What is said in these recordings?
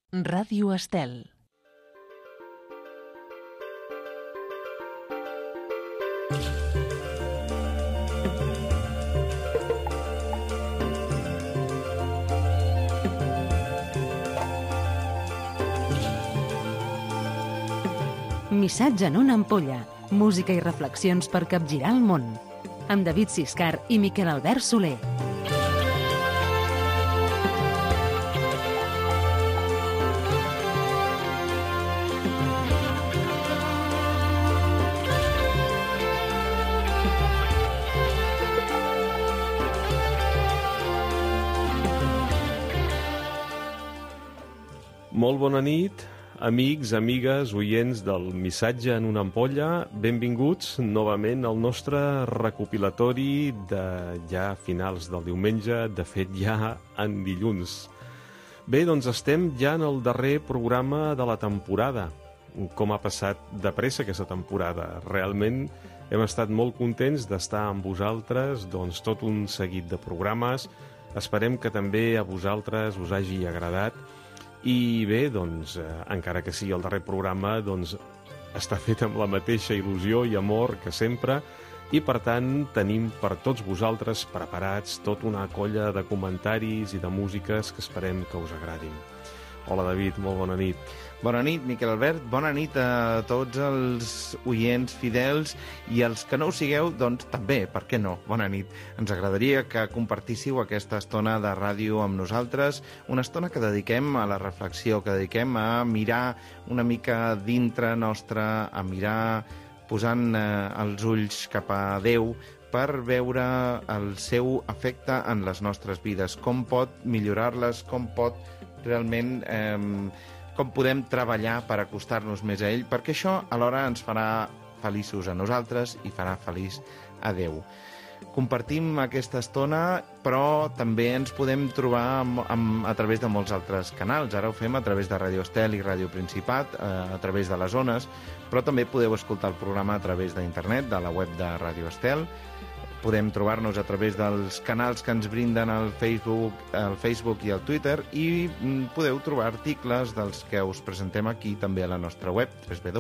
Ràdio Estel. Missatge en una ampolla. Música i reflexions per capgirar el món. Amb David Siscar i Miquel Albert Soler. Molt bona nit, amics, amigues, oients del Missatge en una ampolla. Benvinguts novament al nostre recopilatori de ja finals del diumenge, de fet ja en dilluns. Bé, doncs estem ja en el darrer programa de la temporada. Com ha passat de pressa aquesta temporada. Realment hem estat molt contents d'estar amb vosaltres, doncs tot un seguit de programes. Esperem que també a vosaltres us hagi agradat. I bé, doncs, encara que sigui el darrer programa, doncs, està fet amb la mateixa il·lusió i amor que sempre, i per tant tenim per tots vosaltres preparats tota una colla de comentaris i de músiques que esperem que us agradin. Hola David, molt bona nit. Bona nit, Miquel Albert. Bona nit a tots els oients fidels i els que no ho sigueu, doncs també, per què no? Bona nit. Ens agradaria que compartíssiu aquesta estona de ràdio amb nosaltres, una estona que dediquem a la reflexió, que dediquem a mirar una mica dintre nostre, a mirar posant els ulls cap a Déu per veure el seu efecte en les nostres vides, com pot millorar-les, com pot realment com podem treballar per acostar-nos més a ell, perquè això alhora ens farà feliços a nosaltres i farà feliç a Déu. Compartim aquesta estona, però també ens podem trobar a través de molts altres canals. Ara ho fem a través de Ràdio Estel i Ràdio Principat, a través de les ones, però també podeu escoltar el programa a través d'internet, de la web de Ràdio Estel. Podem trobar-nos a través dels canals que ens brinden el Facebook i el Twitter, i podeu trobar articles dels que us presentem aquí també a la nostra web,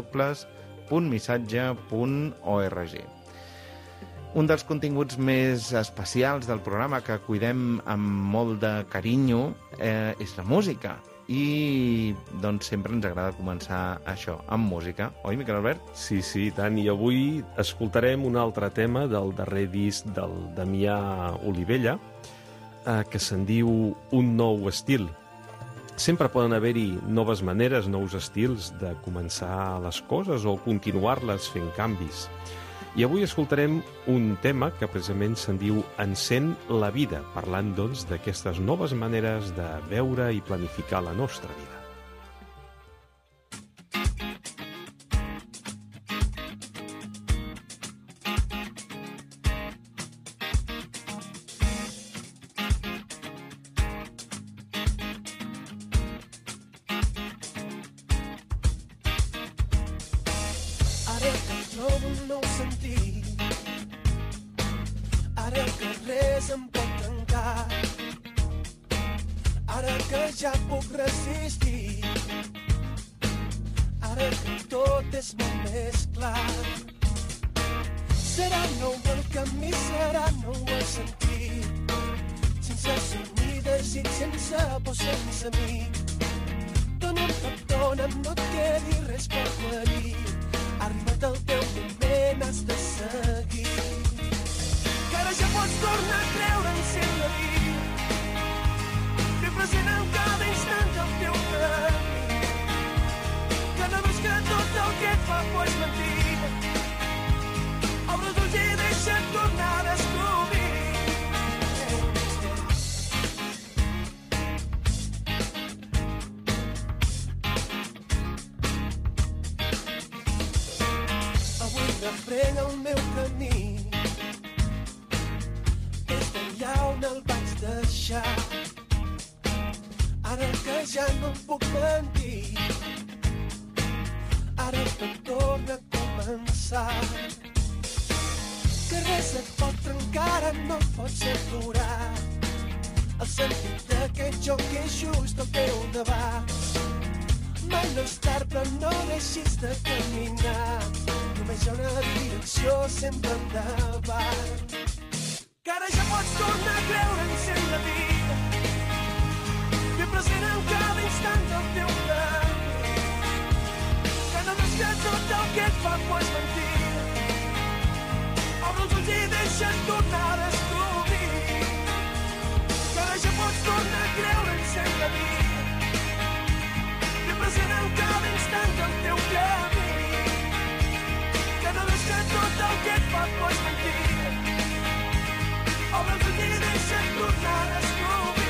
www.missatge.org. Un dels continguts més especials del programa que cuidem amb molt de carinyo és la música. I doncs sempre ens agrada començar això, amb música. Oi, Miquel Albert? Sí, tant. I avui escoltarem un altre tema del darrer disc del Damià Olivella, que se'n diu Un nou estil. Sempre poden haver-hi noves maneres, nous estils de començar les coses o continuar-les fent canvis. I avui escoltarem un tema que precisament se'n diu Encén la vida, parlant doncs d'aquestes noves maneres de veure i planificar la nostra vida. Refrena el meu camí des d'allà on el vaig deixar. Ara que ja no em puc mentir, ara tot torna a començar. Que res et pot trencar, no et pots aturar. El sentit d'aquest joc és just al teu davant. Mai no és tard, però no deixis de caminar. Només hi ha una direcció, sempre endavant. Que ara ja pots tornar a creure en ser la vida. Ben present en cada instant del teu camí. Que no veus que tot el que et fa por és mentida. Obre els ulls i deixa't tornar a descobrir. Que ara ja pots tornar a creure en ser la vida. Present en cada instant del teu camí. Que no veus que tot el que et fa por és mentida. Obre els ulls i deixa't tornar a descobrir.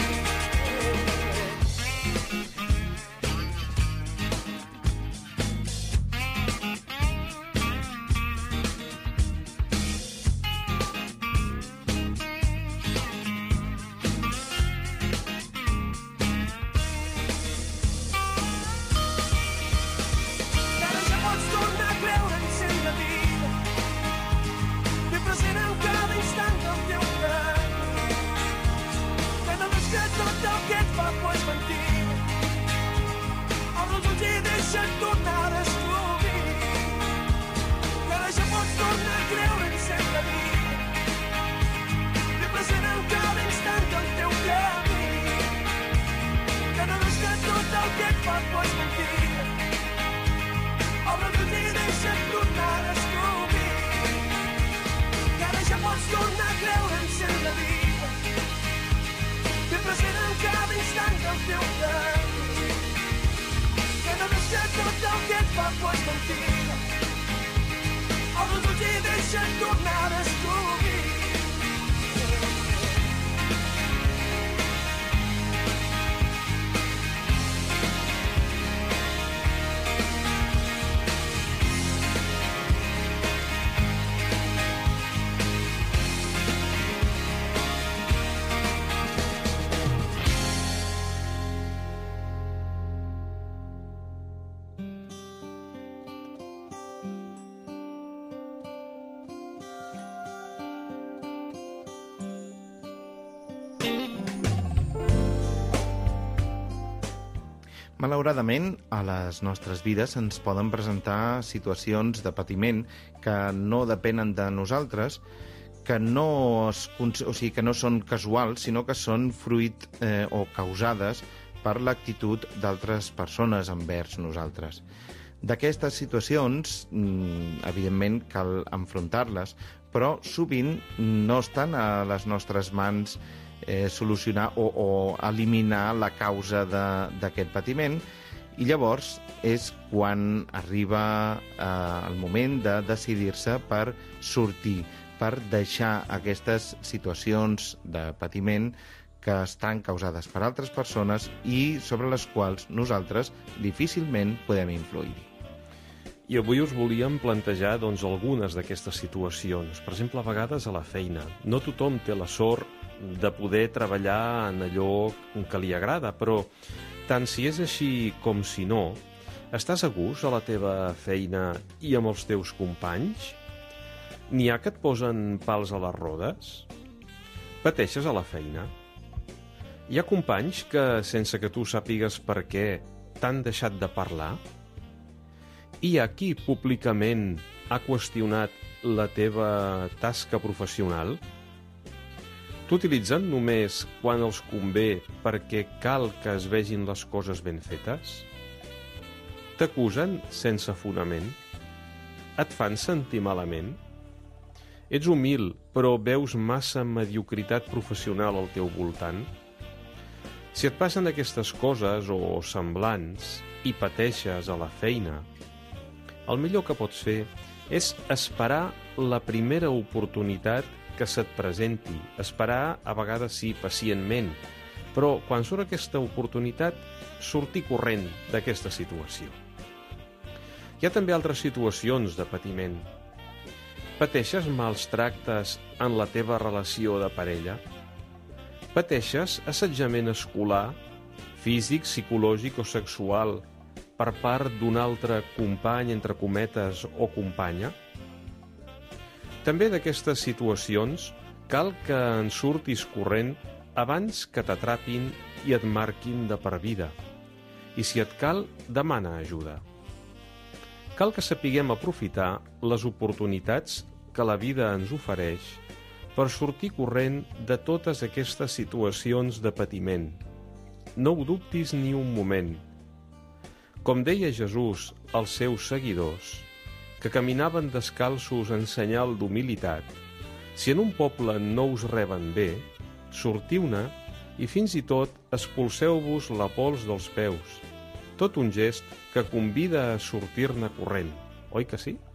Malauradament, a les nostres vides ens poden presentar situacions de patiment que no depenen de nosaltres, que no són casuals, sinó que són fruit o causades per l'actitud d'altres persones envers nosaltres. D'aquestes situacions, evidentment, cal enfrontar-les, però sovint no estan a les nostres mans solucionar o eliminar la causa d'aquest patiment, i llavors és quan arriba el moment de decidir-se per sortir, per deixar aquestes situacions de patiment que estan causades per altres persones i sobre les quals nosaltres difícilment podem influir. I avui us volíem plantejar algunes d'aquestes situacions. Per exemple, a vegades a la feina. No tothom té la sort de poder treballar en allò que li agrada, però tant si és així com si no, estàs a gust a la teva feina i amb els teus companys? N'hi ha que et posen pals a les rodes? Pateixes a la feina? Hi ha companys que, sense que tu sàpigues per què, t'han deixat de parlar? Hi ha qui públicament ha qüestionat la teva tasca professional? T'utilitzen només quan els convé perquè cal que es vegin les coses ben fetes? T'acusen sense fonament? Et fan sentir malament? Ets humil, però veus massa mediocritat professional al teu voltant? Si et passen aquestes coses o semblants i pateixes a la feina, el millor que pots fer és esperar la primera oportunitat que se't presenti, esperar a vegades sí pacientment, però quan surt aquesta oportunitat, sortir corrent d'aquesta situació. Hi ha també altres situacions de patiment. Pateixes mals tractes en la teva relació de parella? Pateixes assetjament escolar, físic, psicològic o sexual per part d'un altre company, entre cometes, o companya? També d'aquestes situacions cal que en surtis corrent abans que t'atrapin i et marquin de per vida. i si et cal, demana ajuda. Cal que sapiguem aprofitar les oportunitats que la vida ens ofereix per sortir corrent de totes aquestes situacions de patiment. No ho dubtis ni un moment. Com deia Jesús als seus seguidors, que caminaven descalços en senyal d'humilitat, si en un poble no us reben bé, sortiu-ne i fins i tot expulseu-vos la pols dels peus. Tot un gest que convida a sortir-ne corrent, oi que sí?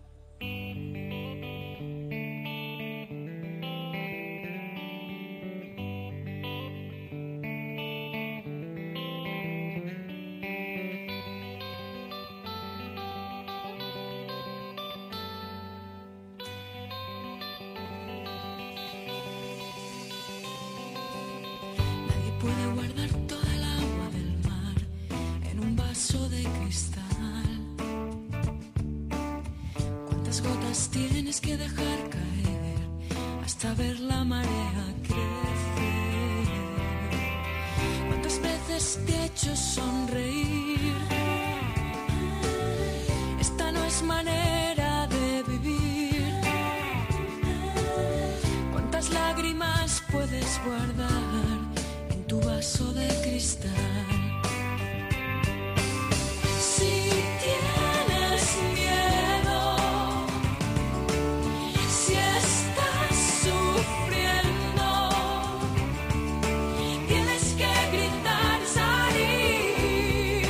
Puede guardar toda el agua del mar en un vaso de cristal. ¿Cuántas gotas tienes que dejar caer hasta ver la marea crecer? ¿Cuántas veces te he hecho sonreír? Esta no es manera de vivir. ¿Cuántas lágrimas puedes guardar tu vaso de cristal? Si tienes miedo, si estás sufriendo, tienes que gritar, salir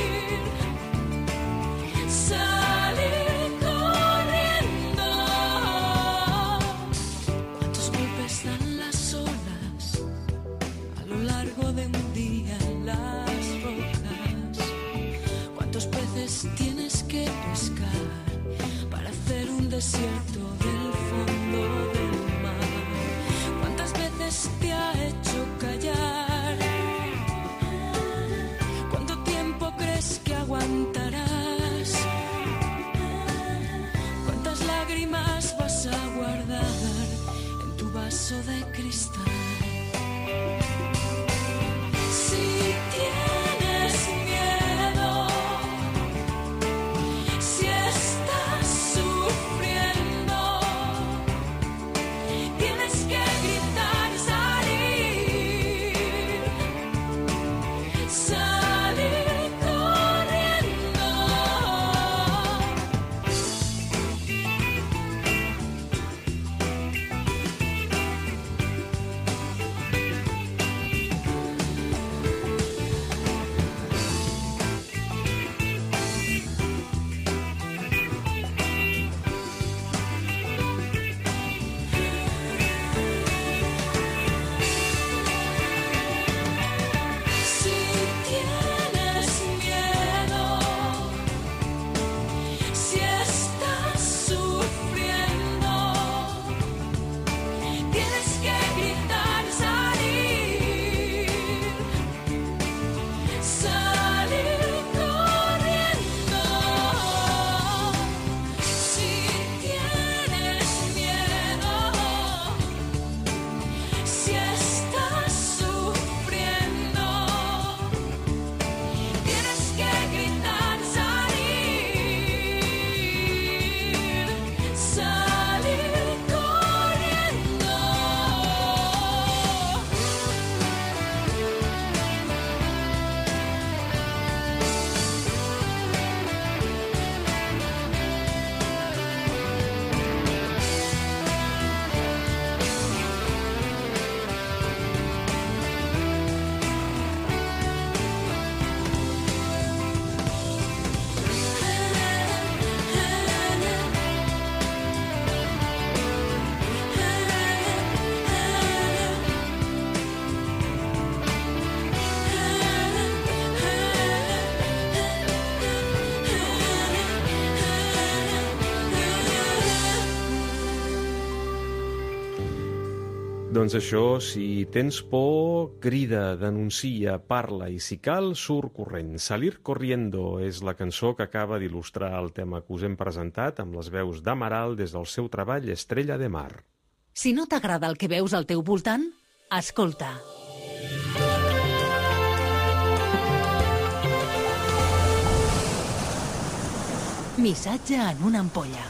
corriendo. ¿Cuántos golpes dan las olas a lo largo de un día en las rocas? ¿Cuántos peces tienes que pescar para hacer un desierto del fondo del mar? ¿Cuántas veces te ha hecho callar? ¿Cuánto tiempo crees que aguantarás? ¿Cuántas lágrimas vas a guardar en tu vaso de cristal? Doncs això, si tens por, crida, denuncia, parla i si cal, surt corrent. Salir corriendo és la cançó que acaba d'il·lustrar el tema que us hem presentat amb les veus d'Amaral des del seu treball Estrella de Mar. Si no t'agrada el que veus al teu voltant, escolta. Missatge en una ampolla.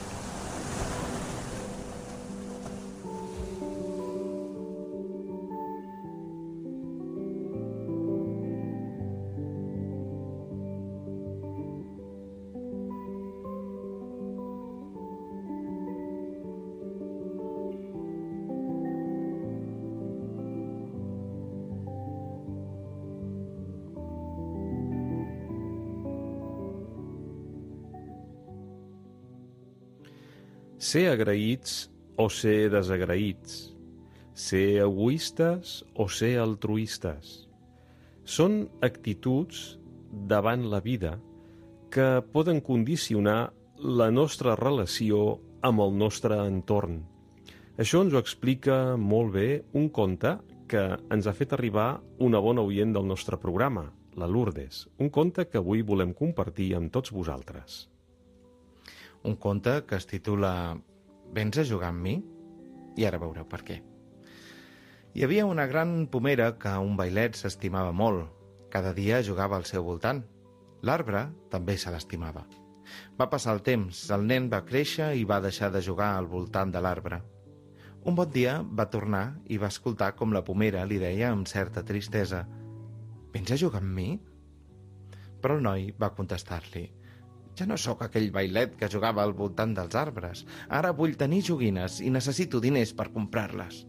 Ser agraïts o ser desagraïts, ser egoistes o ser altruistes. Són actituds davant la vida que poden condicionar la nostra relació amb el nostre entorn. Això ens ho explica molt bé un conte que ens ha fet arribar una bona oient del nostre programa, la Lourdes. Un conte que avui volem compartir amb tots vosaltres. Un conte que es titula Vens a jugar amb mi? I ara veureu per què. Hi havia una gran pomera que un bailet s'estimava molt. Cada dia jugava al seu voltant. L'arbre també se l'estimava. Va passar el temps, el nen va créixer i va deixar de jugar al voltant de l'arbre. Un bon dia va tornar i va escoltar com la pomera li deia amb certa tristesa: Vens a jugar amb mi? Però el noi va contestar-li: Ja no sóc aquell bailet que jugava al voltant dels arbres. Ara vull tenir joguines i necessito diners per comprar-les.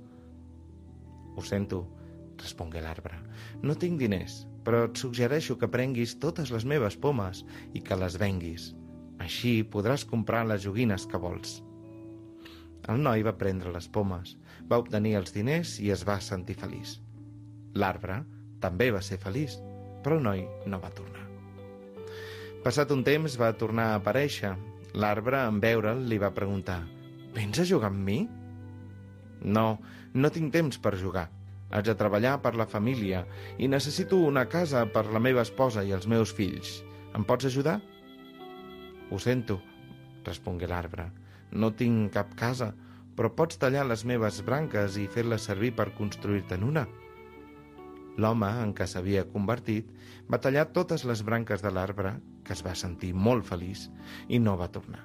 Ho sento, respongué l'arbre. No tinc diners, però et suggereixo que prenguis totes les meves pomes i que les venguis. Així podràs comprar les joguines que vols. El noi va prendre les pomes, va obtenir els diners i es va sentir feliç. L'arbre també va ser feliç, però el noi no va tornar. Passat un temps va tornar a aparèixer. L'arbre, en veure'l, li va preguntar: Vens a jugar amb mi? No, no tinc temps per jugar. Haig de treballar per la família i necessito una casa per la meva esposa i els meus fills. Em pots ajudar? Ho sento, respongué l'arbre. No tinc cap casa, però pots tallar les meves branques i fer-les servir per construir-te'n una. L'home en què s'havia convertit va tallar totes les branques de l'arbre, que es va sentir molt feliç, i no va tornar.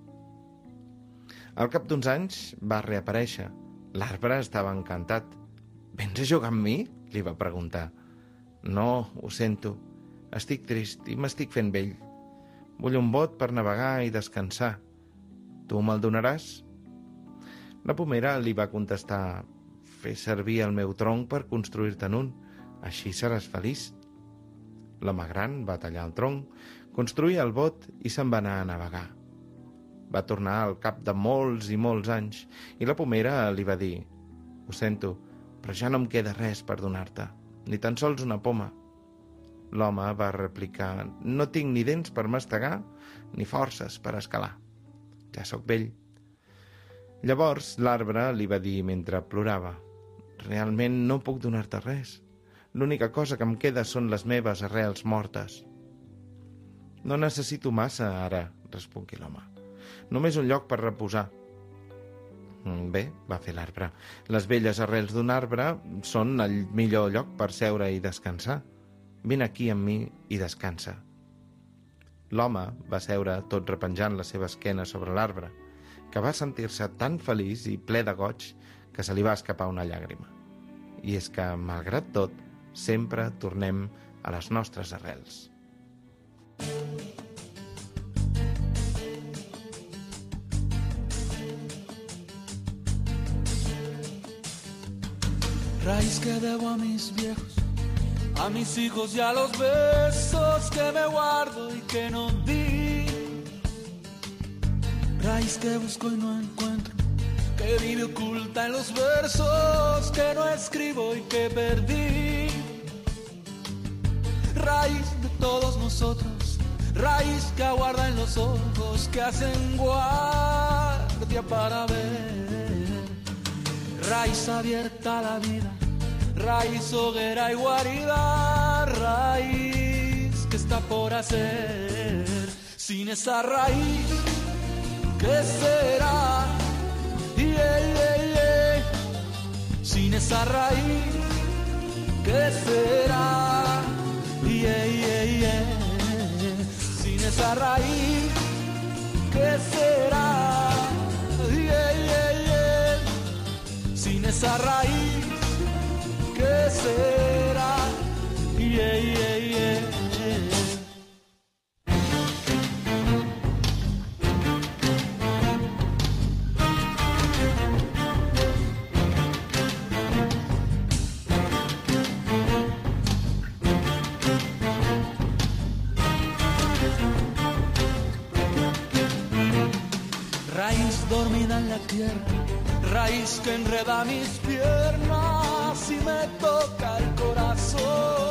Al cap d'uns anys va reaparèixer. L'arbre estava encantat. Vens a jugar amb mi? Li va preguntar. No, ho sento. Estic trist i m'estic fent vell. Vull un bot per navegar i descansar. Tu me'l donaràs? La pomera li va contestar: Fes servir el meu tronc per construir-te'n un. Així seràs feliç. L'home gran va tallar el tronc, construir el bot i se'n va anar a navegar. Va tornar al cap de molts i molts anys i la pomera li va dir: Ho sento, però ja no em queda res per donar-te, ni tan sols una poma. L'home va replicar: No tinc ni dents per mastegar ni forces per escalar. Ja sóc vell. Llavors l'arbre li va dir mentre plorava: Realment no puc donar-te res. L'única cosa que em queda són les meves arrels mortes. No necessito massa ara, respongué l'home. Només un lloc per reposar. Bé, va fer l'arbre. Les velles arrels d'un arbre són el millor lloc per seure i descansar. Vine aquí amb mi i descansa. L'home va seure tot repenjant la seva esquena sobre l'arbre, que va sentir-se tan feliç i ple de goig que se li va escapar una llàgrima. I és que, malgrat tot, sempre tornem a les nostres arrels. Raíz que debo a mis viejos, a mis hijos y a los besos que me guardo y que no di. Raíz que busco y no encuentro, que vive oculta en los versos que no escribo y que perdí. Raíz de todos nosotros, raíz que aguarda en los ojos que hacen guardia para ver. Raíz abierta a la vida, raíz hoguera y guarida, raíz que está por hacer. Sin esa raíz, ¿qué será? Sin esa raíz, ¿qué será? Sin esa raíz, ¿qué será? Yeah, yeah, yeah. Sin esa raíz, ¿qué será? Yeah, yeah, yeah. Raíz dormida en la tierra, raíz que enreda mis piernas y me toca el corazón.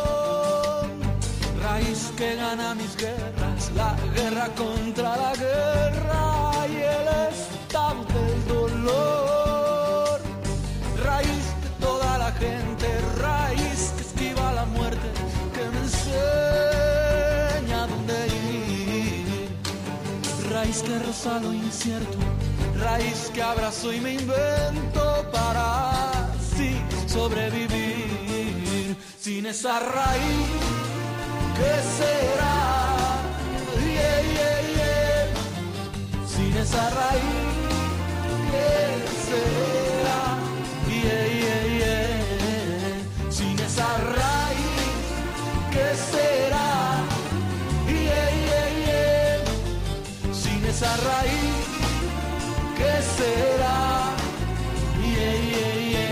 Raíz que gana mis guerras, la guerra contra la guerra y el estado del dolor. Raíz de toda la gente, raíz que esquiva la muerte, que me enseña dónde ir. Raíz que roza lo incierto, raíz que abrazo y me invento para así sobrevivir. Sin esa raíz, ¿qué será? Yeah, yeah, yeah. Sin esa raíz, ¿qué será? Yeah, yeah, yeah. Sin esa raíz, ¿qué será? Yeah, yeah, yeah. Sin esa raíz, ¿qué será? Yeah, yeah, yeah.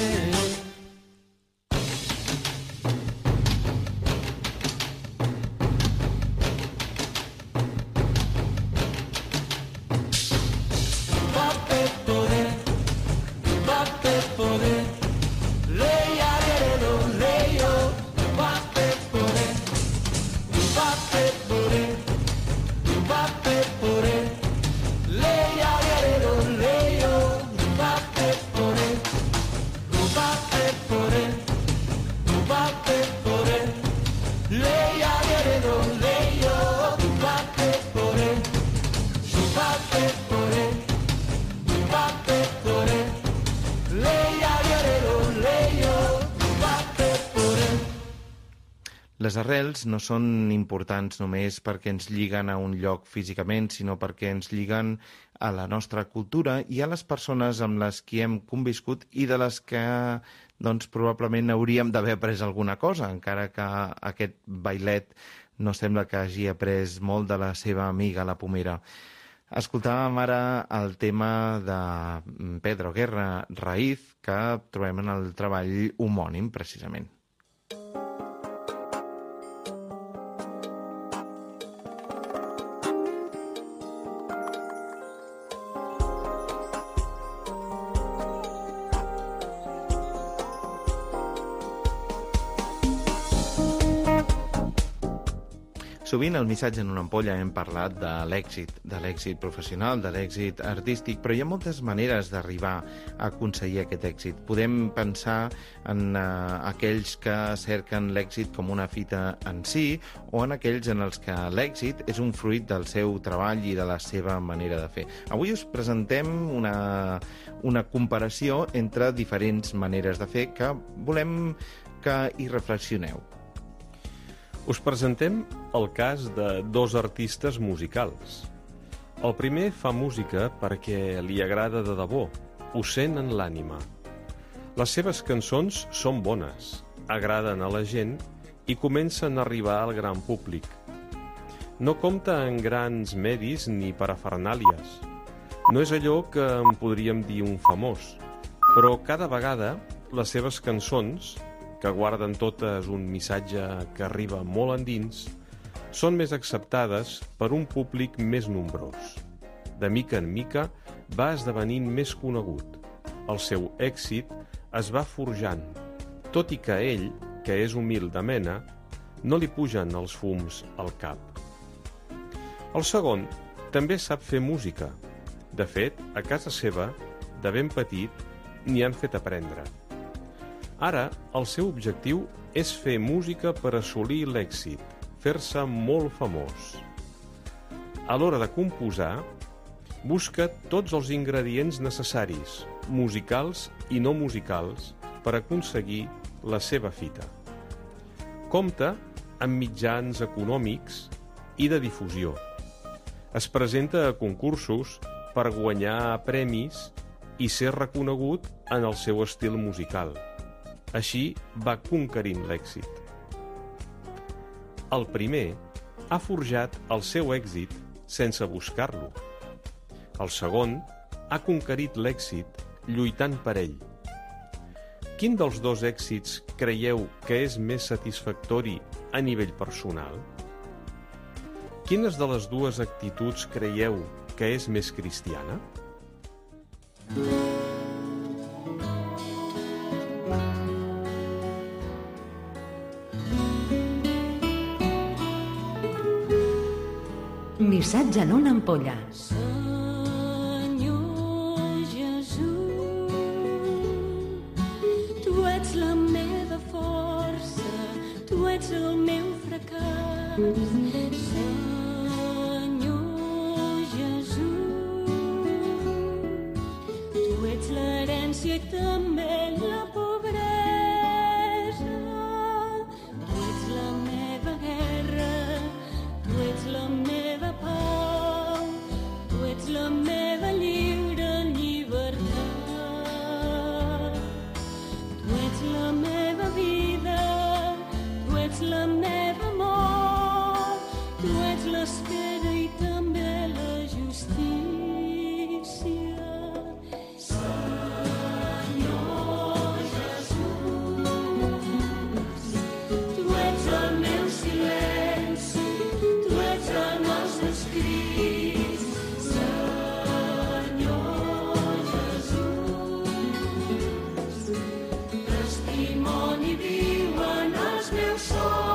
Les arrels no són importants només perquè ens lliguen a un lloc físicament, sinó perquè ens lliguen a la nostra cultura i a les persones amb les que hem conviscut i de les que doncs, probablement hauríem d'haver après alguna cosa, encara que aquest bailet no sembla que hagi après molt de la seva amiga, la pomera. Escoltàvem ara el tema de Pedro Guerra, Raíz, que trobem en el treball homònim, precisament. Sovint al Missatge en una ampolla hem parlat de l'èxit professional, de l'èxit artístic, però hi ha moltes maneres d'arribar a aconseguir aquest èxit. Podem pensar en aquells que cerquen l'èxit com una fita en si o en aquells en els que l'èxit és un fruit del seu treball i de la seva manera de fer. Avui us presentem una comparació entre diferents maneres de fer que volem que hi reflexioneu. Us presentem el cas de dos artistes musicals. El primer fa música perquè li agrada de debò, ho sent en l'ànima. Les seves cançons són bones, agraden a la gent i comencen a arribar al gran públic. No compta en grans medis ni parafernàlies. No és allò que en podríem dir un famós, però cada vegada les seves cançons, que guarden totes un missatge que arriba molt endins, són més acceptades per un públic més nombrós. De mica en mica va esdevenint més conegut. El seu èxit es va forjant, tot i que ell, que és humil de mena, no li pugen els fums al cap. El segon també sap fer música. De fet, a casa seva, de ben petit, n'hi han fet aprendre. Ara, el seu objectiu és fer música per assolir l'èxit, fer-se molt famós. A l'hora de composar, busca tots els ingredients necessaris, musicals i no musicals, per aconseguir la seva fita. Compta amb mitjans econòmics i de difusió. Es presenta a concursos per guanyar premis i ser reconegut en el seu estil musical. Així va conquerint l'èxit. El primer ha forjat el seu èxit sense buscar-lo. El segon ha conquerit l'èxit lluitant per ell. Quin dels dos èxits creieu que és més satisfactori a nivell personal? Quines de les dues actituds creieu que és més cristiana? Missatge en una ampolla. Senyor Jesús, tu ets la meva força, tu ets el meu fracàs. Senyor Jesús, tu ets l'herència i també la pobresa. Tu ets la meva guerra, tu ets la meva pau, tu ets la meva lliure llibertat. Tu ets la meva vida, tu ets la meva mort, tu ets l'espera i també la justícia. Senyor Jesús, tu ets el meu silenci, tu ets el nostre crits. Senyor Jesús, testimoni viu en els meus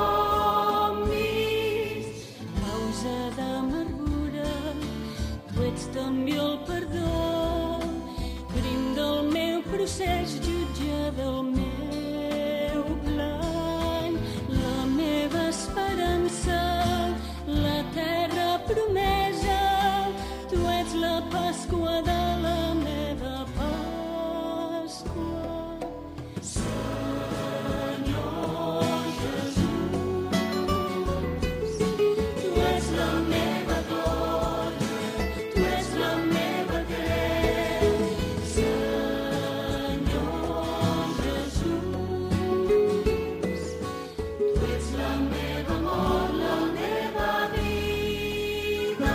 somnis. Causa d'amargura, tu ets també el perdó, crim del meu procés, jutge del meu plany, la meva esperança, la terra promesa, tu ets la Pasqua de la meva Pasqua. Senyor Jesús, tu ets la meva glòria, tu ets la meva creu. Senyor Jesús, tu ets la meva mort, la meva vida.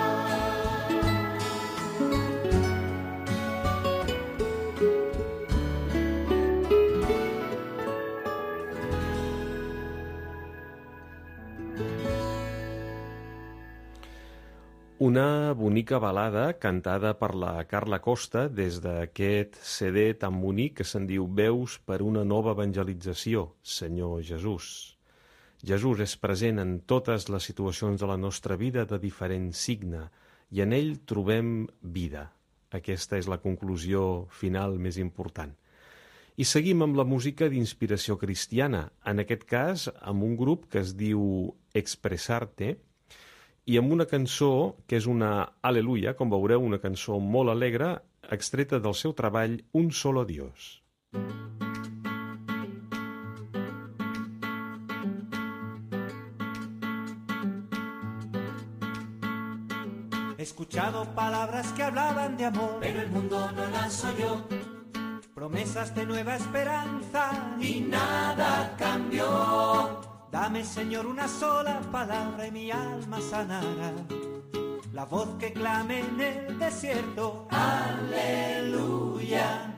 Una bonica balada cantada per la Carla Costa des d'aquest CD tan bonic que se'n diu Veus per una nova evangelització, Senyor Jesús. Jesús és present en totes les situacions de la nostra vida de diferent signe i en ell trobem vida. Aquesta és la conclusió final més important. I seguim amb la música d'inspiració cristiana, en aquest cas amb un grup que es diu Expressarte, i amb una cançó que és una Aleluia, com veureu, una cançó molt alegre, extreta del seu treball Un solo Dios. He escuchado palabras que hablaban de amor, pero el mundo no las oyó. Promesas de nueva esperanza y nada cambió. Dame, Señor, una sola palabra y mi alma sanará. La voz que clame en el desierto, aleluya.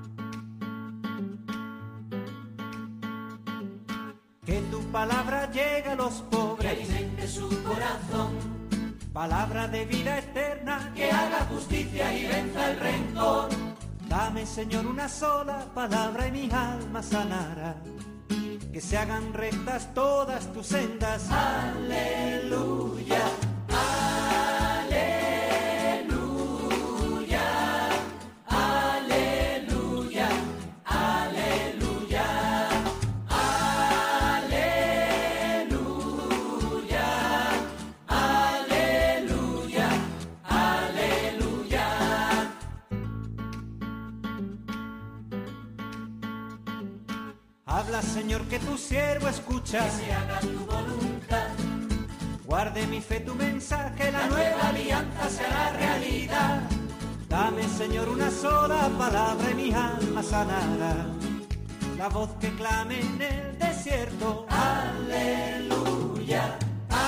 Que tu palabra llegue a los pobres, que alimente su corazón. Palabra de vida eterna, que haga justicia y venza el rencor. Dame, Señor, una sola palabra y mi alma sanará. Que se hagan rectas todas tus sendas. Aleluya, aleluya, aleluya, aleluya, aleluya, aleluya, aleluya. Habla, Señor, que tu siervo escucha. Que se haga tu voluntad. Guarde mi fe tu mensaje, la nueva alianza se hará realidad. Dame, Señor, una sola palabra y mi alma sanará. La voz que clame en el desierto. Aleluya.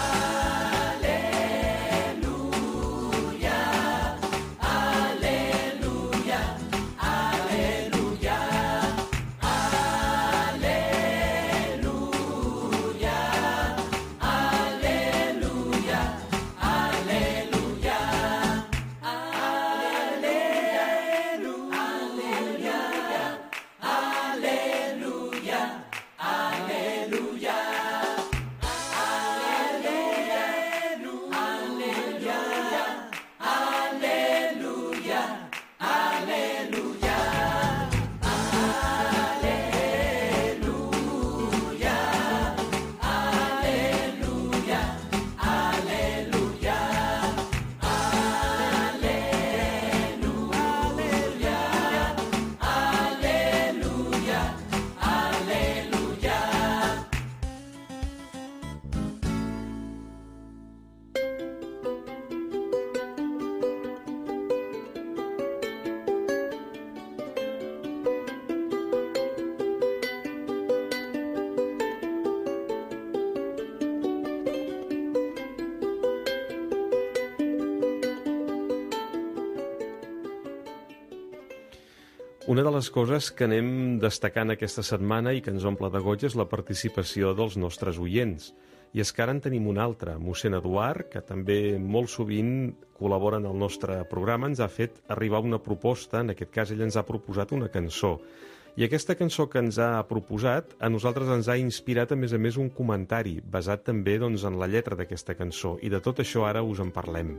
Una de les coses que anem destacant aquesta setmana i que ens omple de goig és la participació dels nostres oients. I és que ara en tenim un altre, mossèn Eduard, que també molt sovint col·labora en el nostre programa, ens ha fet arribar una proposta, en aquest cas ell ens ha proposat una cançó. I aquesta cançó que ens ha proposat, a nosaltres ens ha inspirat a més un comentari, basat també en la lletra d'aquesta cançó, i de tot això ara us en parlem.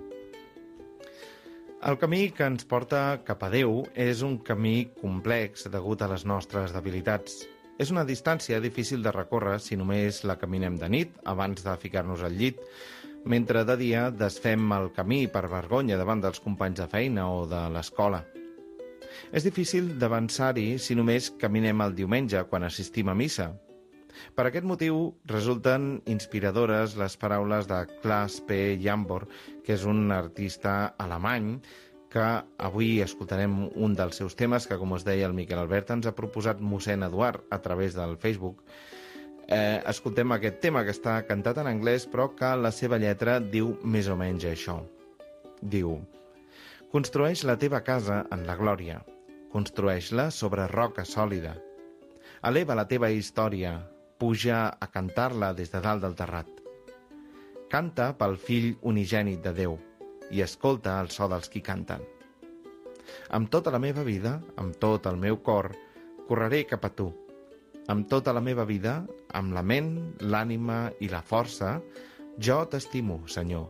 El camí que ens porta cap a Déu és un camí complex degut a les nostres debilitats. És una distància difícil de recórrer si només la caminem de nit, abans de ficar-nos al llit, mentre de dia desfem el camí per vergonya davant dels companys de feina o de l'escola. És difícil d'avançar-hi si només caminem el diumenge quan assistim a missa. Per aquest motiu resulten inspiradores les paraules de Klaas P. Jambor, que és un artista alemany, que avui escoltarem un dels seus temes, que, com us deia el Miquel Albert, ens ha proposat mossèn Eduard a través del Facebook. Escoltem aquest tema, que està cantat en anglès, però que la seva lletra diu més o menys això. Diu: construeix la teva casa en la glòria, construeix-la sobre roca sòlida. Eleva la teva història, puja a cantar-la des de dalt del terrat. Canta pel fill unigènit de Déu i escolta el so dels qui canten. Amb tota la meva vida, amb tot el meu cor, correré cap a tu. Amb tota la meva vida, amb la ment, l'ànima i la força, jo t'estimo, Senyor.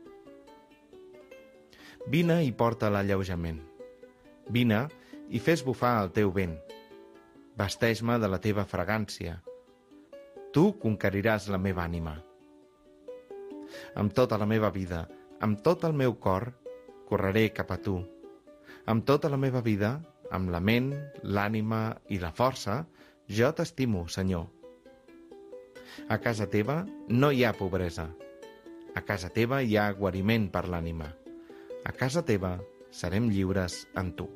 Vine i porta l'alleujament. Vine i fes bufar el teu vent. Vesteix-me de la teva fragància. Tu conqueriràs la meva ànima. Amb tota la meva vida, amb tot el meu cor, correré cap a tu. Amb tota la meva vida, amb la ment, l'ànima i la força, jo t'estimo, Senyor. A casa teva no hi ha pobresa. A casa teva hi ha guariment per l'ànima. A casa teva serem lliures en tu.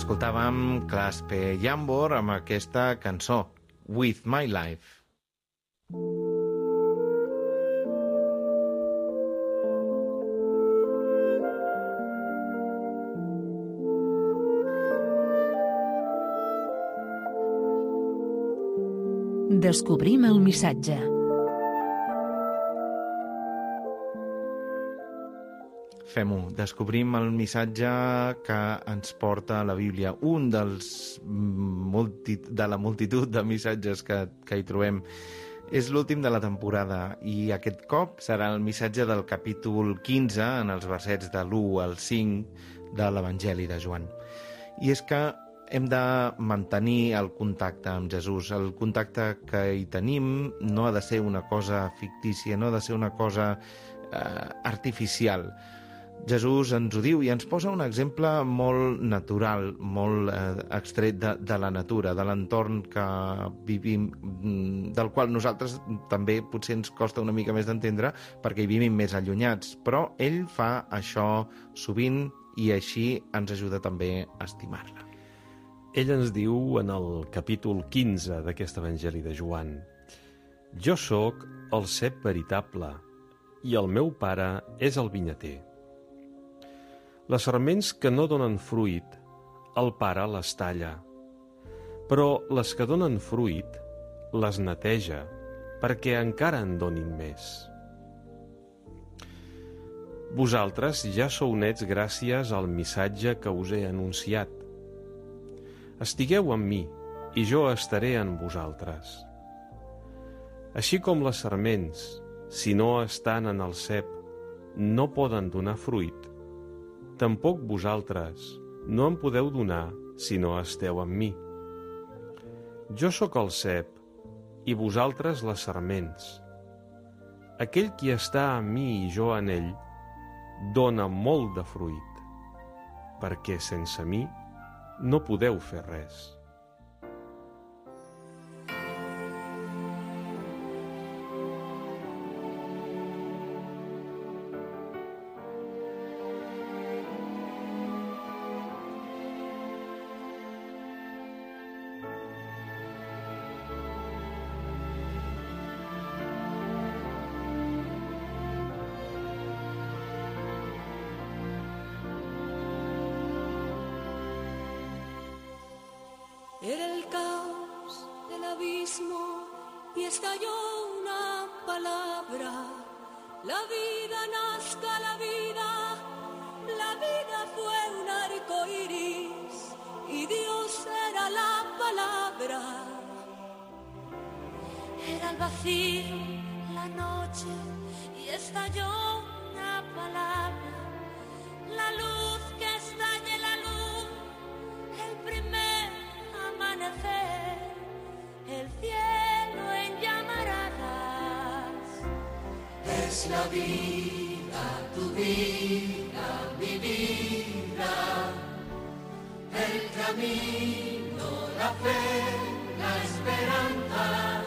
Escoltàvem Claspe Jambor amb aquesta cançó, With My Life. Descobrim el missatge. Fem-ho. Descobrim el missatge que ens porta la Bíblia. Un de la multitud de missatges que hi trobem. És l'últim de la temporada i aquest cop serà el missatge del capítol 15 en els versets de l'1 al 5 de l'Evangeli de Joan. I és que hem de mantenir el contacte amb Jesús. El contacte que hi tenim no ha de ser una cosa fictícia, no ha de ser una cosa artificial. Jesús ens ho diu i ens posa un exemple molt natural, molt extret de la natura, de l'entorn que vivim, del qual nosaltres també potser ens costa una mica més d'entendre perquè hi vivim més allunyats. Però ell fa això sovint i així ens ajuda també a estimar-la. Ell ens diu en el capítol 15 d'aquest Evangeli de Joan: Jo sóc el cep veritable i el meu pare és el vinyater. Les sarments que no donen fruit, el pare les talla, però les que donen fruit les neteja perquè encara en donin més. Vosaltres ja sou nets gràcies al missatge que us he anunciat. Estigueu amb mi, i jo estaré en vosaltres. Així com les sarments, si no estan en el cep, no poden donar fruit, tampoc vosaltres no en podeu donar si no esteu amb mi. Jo sóc el cep, i vosaltres les sarments. Aquell qui està en mi i jo en ell, dona molt de fruit, perquè sense mi no podeu fer res. Era el caos del abismo y estalló una palabra. La vida nazca, la vida fue un arco iris y Dios era la palabra. Era el vacío, la noche y estalló una palabra. La luz que estalle la luz, el primer amanecer, el cielo en llamaradas. Es la vida, tu vida, mi vida, el camino, la fe, la esperanza.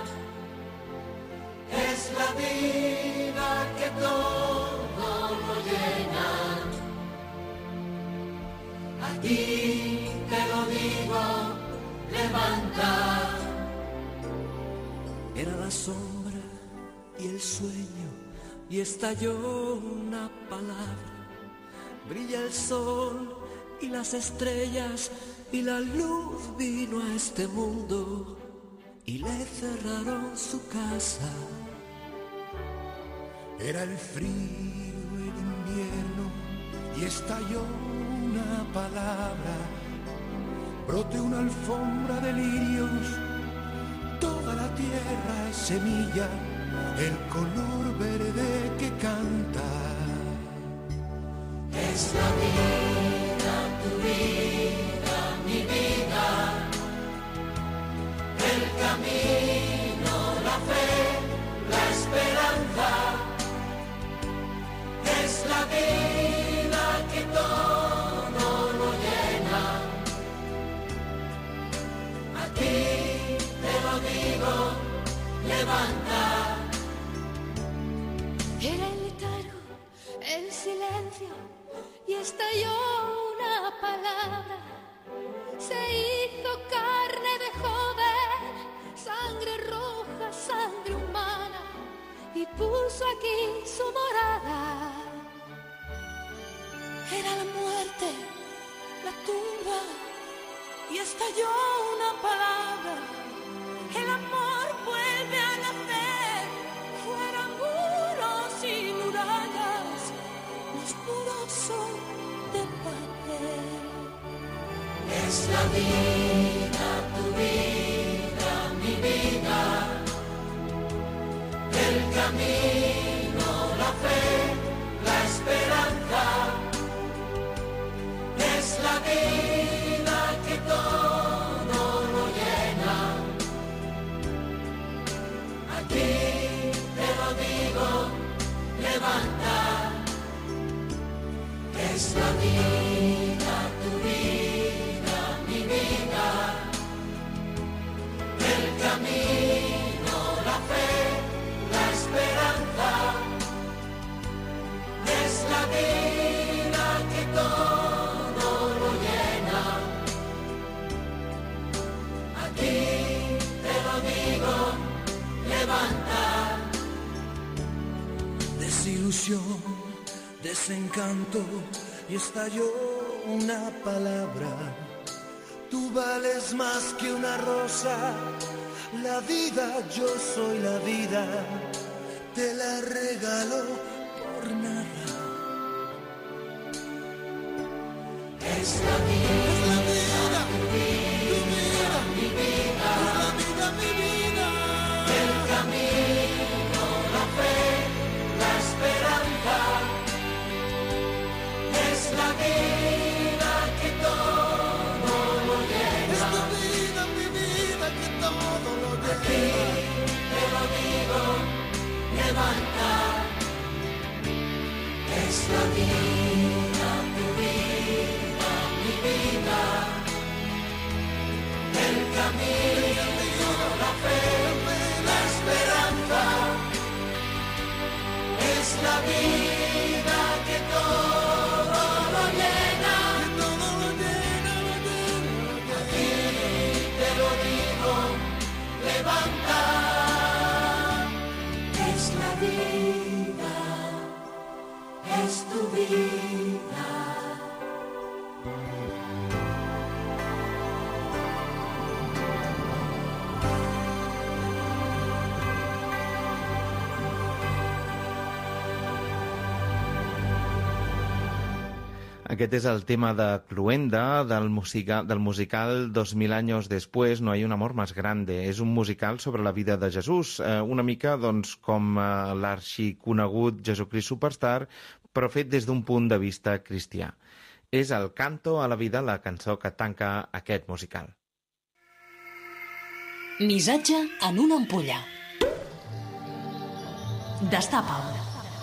Es la vida que todo lo llena. A ti te lo digo, levanta. Era la sombra y el sueño y estalló una palabra. Brilla el sol y las estrellas y la luz vino a este mundo y le cerraron su casa. Era el frío, el invierno y estalló una palabra. Brote una alfombra de lirios, toda la tierra es semilla, el color verde que canta. Es la vida, tu vida, mi vida, el camino, la fe, la esperanza. Es la vida que todo lo llena. A ti te lo digo, levanta. Era el letargo, el silencio y estalló una palabra. se hizo carne de joven, sangre roja, sangre humana, y puso aquí su morada. Era la muerte, la tumba, y estalló una palabra: el amor vuelve a nacer. Fueran muros y murallas, los muros son de papel. Es la vida, tu vida, mi vida, el camino, la fe, la esperanza. Es la vida que todo lo llena. Aquí te lo digo, levanta. Es la vida, tu vida, mi vida, el camino, la fe, la esperanza. Es la vida que todo lo llena. Aquí te lo digo, levanta. Desilusión, desencanto, y estalló una palabra: tú vales más que una rosa. La vida, yo soy la vida, te la regalo por nada. Es la vida, tu vida, mi vida, mi vida. el camino, la fe, la esperanza. Es la vida que todo lo llena. Es tu vida, mi vida, que todo lo llena. Aquí te lo digo, levanta. Es la vida, tu vida, mi vida, el camino, la fe, la esperanza. Es la vida que todo lo llena. Aquí te lo digo, levanta. Es la vida, es tu vida. Aquest és el tema de Cloenda, del musical 2000 años después, no hay un amor más grande. És un musical sobre la vida de Jesús, una mica doncs, com l'arxiconegut Jesucrist Superstar, però fet des d'un punt de vista cristià. És el Canto a la vida, la cançó que tanca aquest musical. Missatge en una ampolla. Destapa-ho.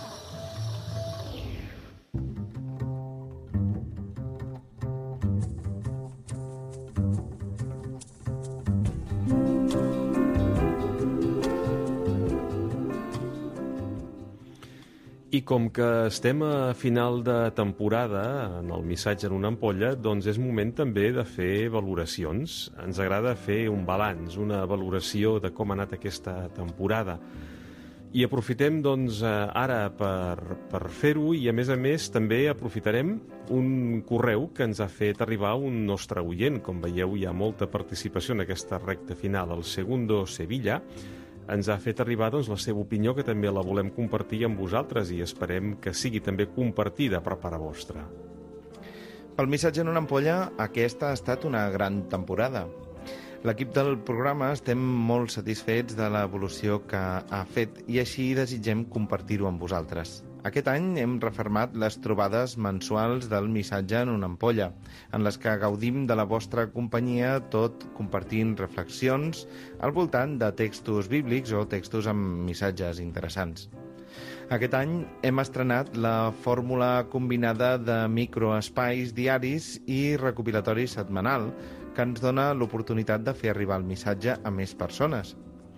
I com que estem a final de temporada, en el missatge en una ampolla, doncs és moment també de fer valoracions. Ens agrada fer un balanç, una valoració de com ha anat aquesta temporada. I aprofitem doncs, ara per fer-ho i, a més, també aprofitarem un correu que ens ha fet arribar un nostre oient. Com veieu, hi ha molta participació en aquesta recta final. El Segundo Sevilla ens ha fet arribar doncs, la seva opinió, que també la volem compartir amb vosaltres i esperem que sigui també compartida per part vostra. Pel missatge en una ampolla, aquesta ha estat una gran temporada. L'equip del programa estem molt satisfets de l'evolució que ha fet i així desitgem compartir-ho amb vosaltres. Aquest any hem refermat les trobades mensuals del missatge en una ampolla, en les que gaudim de la vostra companyia, tot compartint reflexions al voltant de textos bíblics o textos amb missatges interessants. Aquest any hem estrenat la fórmula combinada de microespais diaris i recopilatori setmanal, que ens dona l'oportunitat de fer arribar el missatge a més persones.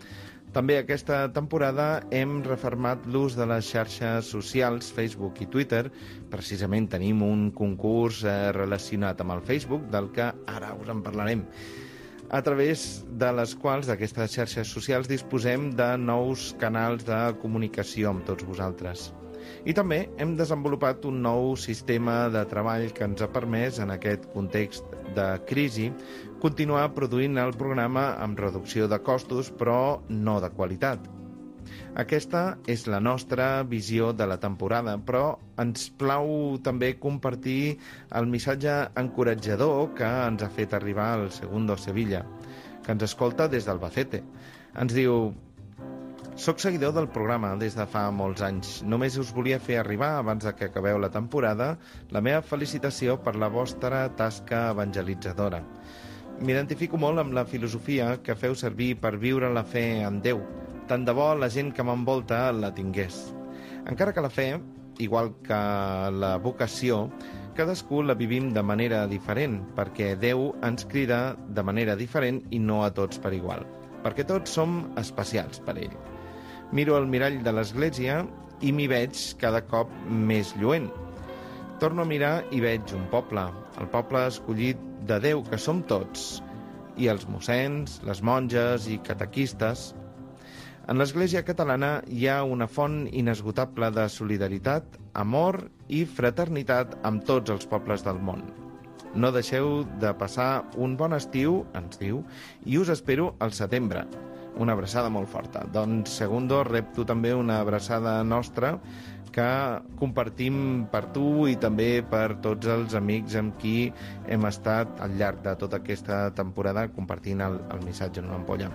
També aquesta temporada hem refermat l'ús de les xarxes socials, Facebook i Twitter. Precisament tenim un concurs relacionat amb el Facebook, del que ara us en parlarem, a través de les quals, d'aquestes xarxes socials, disposem de nous canals de comunicació amb tots vosaltres. I també hem desenvolupat un nou sistema de treball que ens ha permès, en aquest context de crisi, continuar produint el programa amb reducció de costos, però no de qualitat. Aquesta és la nostra visió de la temporada, però ens plau també compartir el missatge encoratjador que ens ha fet arribar el Segundo Sevilla, que ens escolta des d'Albacete. Ens diu: soc seguidor del programa des de fa molts anys. Només us volia fer arribar, abans de que acabeu la temporada, la meva felicitació per la vostra tasca evangelitzadora. M'identifico molt amb la filosofia que feu servir per viure la fe en Déu. Tant de bo la gent que m'envolta la tingués. Encara que la fe, igual que la vocació, cadascú la vivim de manera diferent, perquè Déu ens crida de manera diferent i no a tots per igual, perquè tots som especials per ell. Miro el mirall de l'església i m'hi veig cada cop més lluent. Torno a mirar i veig un poble, el poble escollit de Déu, que som tots, i els mossens, les monges i catequistes. En l'Església catalana hi ha una font inesgotable de solidaritat, amor i fraternitat amb tots els pobles del món. No deixeu de passar un bon estiu, ens diu, i us espero al setembre. Una abraçada molt forta. Doncs, Segundo, rep tu també una abraçada nostra que compartim per tu i també per tots els amics amb qui hem estat al llarg de tota aquesta temporada compartint el missatge en una ampolla.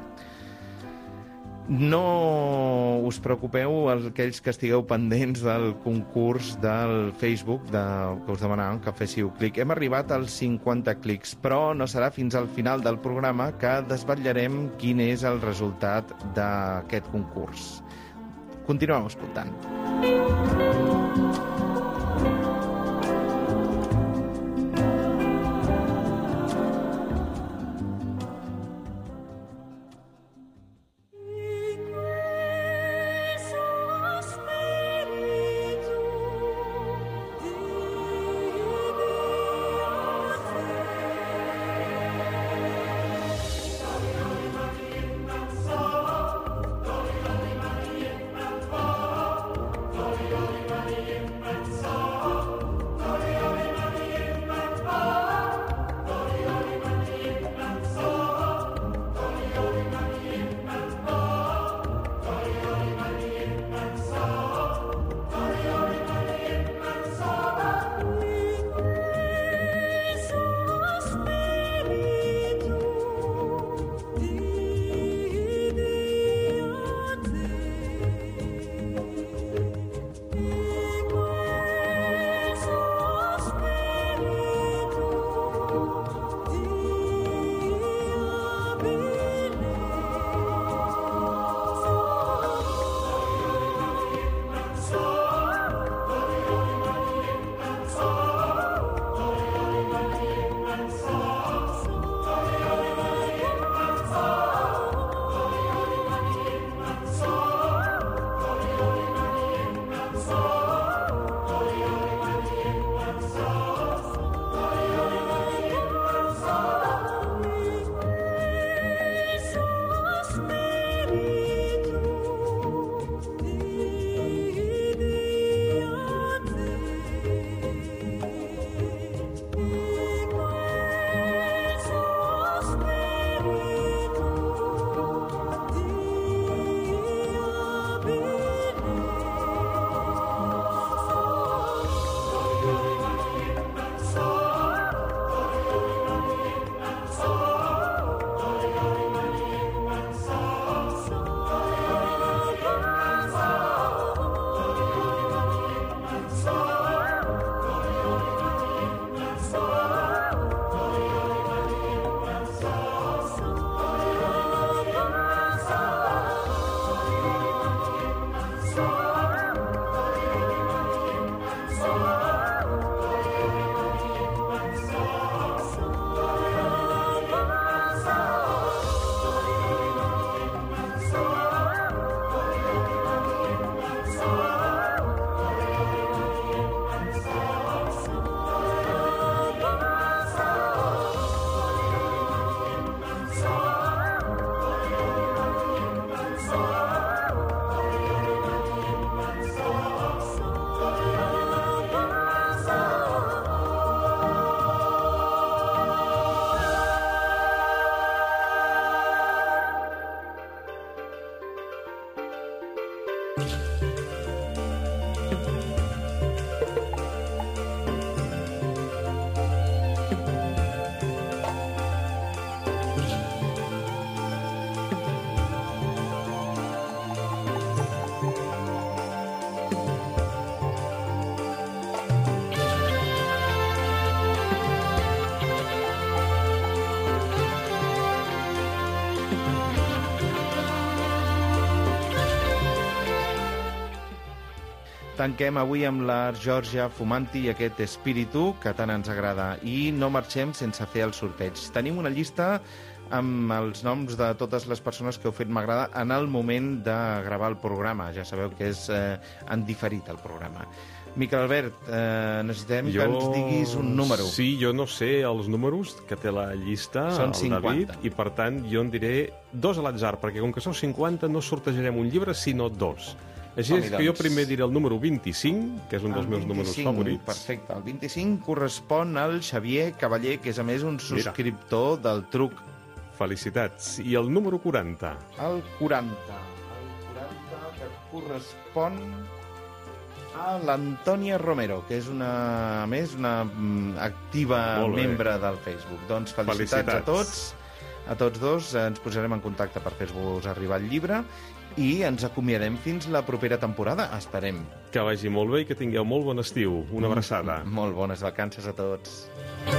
No us preocupeu, aquells que estigueu pendents del concurs del Facebook, que us demanàvem que féssiu clic. Hem arribat als 50 clics, però no serà fins al final del programa que desvetllarem quin és el resultat d'aquest concurs. Continuem escoltant. Tanquem avui amb la Giorgia Fumanti i aquest Espíritu que tant ens agrada. I no marxem sense fer el sorteig. Tenim una llista amb els noms de totes les persones que heu fet m'agrada en el moment de gravar el programa. Ja sabeu que és en diferit el programa. Miquel Albert, necessitem que ens diguis un número. Sí, jo no sé els números que té la llista, són el 50. David, i per tant jo en diré 2 a l'atzar, perquè com que són 50 no sortejarem un llibre, sinó 2. Així és que jo primer diré el número 25, que és un dels meus números favorits. Perfecte. El 25 correspon al Xavier Cavaller, que és a més un subscriptor del Truc. Felicitats. I el número 40? El 40. El 40 que correspon a l'Antònia Romero, que és a més una activa membre del Facebook. Doncs felicitats a tots dos. Ens posarem en contacte per fer-vos arribar el llibre i ens acomiadem fins la propera temporada, esperem. Que vagi molt bé i que tingueu molt bon estiu. Una abraçada. Molt bones vacances a tots.